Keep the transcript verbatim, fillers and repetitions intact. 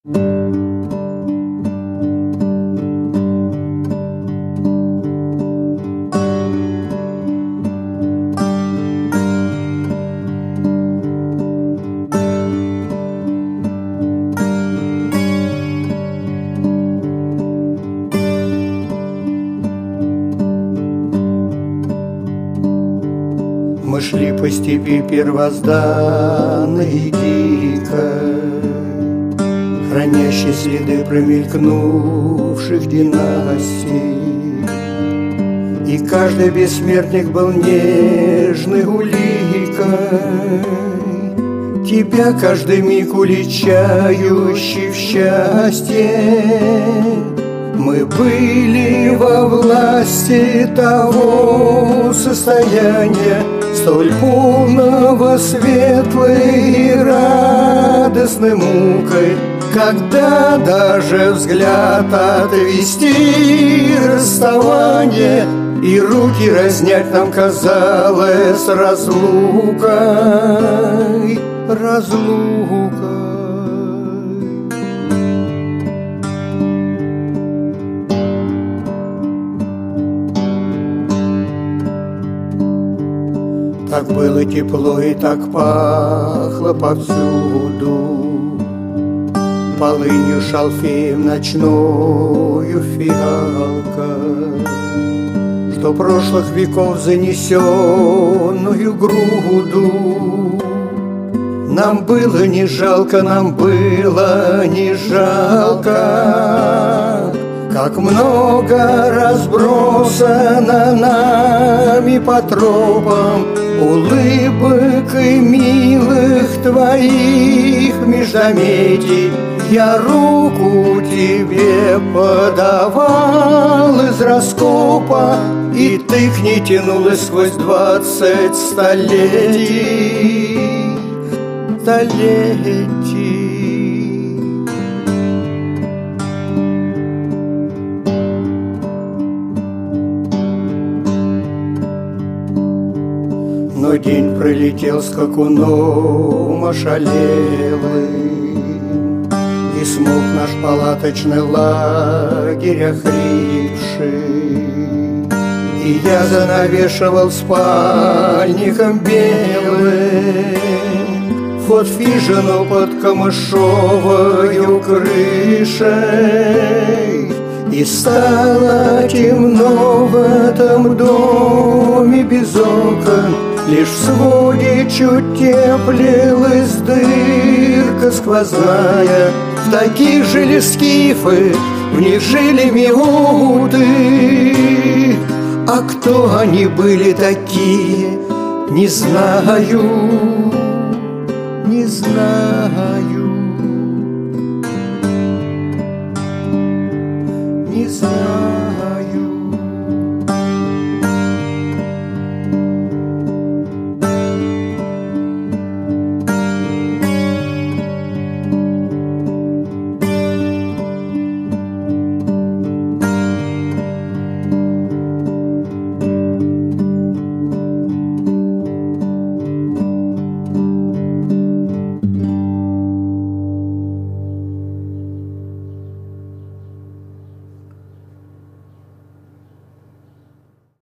Мы шли по степи первозданной дикой, хранящей следы промелькнувших династий. И каждый бессмертник был нежной уликой, тебя каждый миг уличающий в счастье. Мы были во власти того состояния, столь полного светлой и радостной мукой, когда даже взгляд отвести расставание и руки разнять нам казалось разлукой, разлукой. Так было тепло и так пахло повсюду полынью, шалфеем, ночною фиалкой, что прошлых веков занесенную груду нам было не жалко, нам было не жалко. Как много разбросано нами по тропам улыбок и милых твоих междометий. Я руку тебе подавал из раскопа, и ты к ней тянулась сквозь двадцать столетий, столетий. Но день пролетел скакуном ошалелый, и смолк наш палаточный лагерь охрипший. И я занавешивал спальником белым вход в хижину под камышовою крышей. И стало темно в этом доме без окон, лишь в своде чуть теплилась дырка сквозная. В таких жили скифы, в них жили миуты. А кто они были такие, не знаю, не знаю.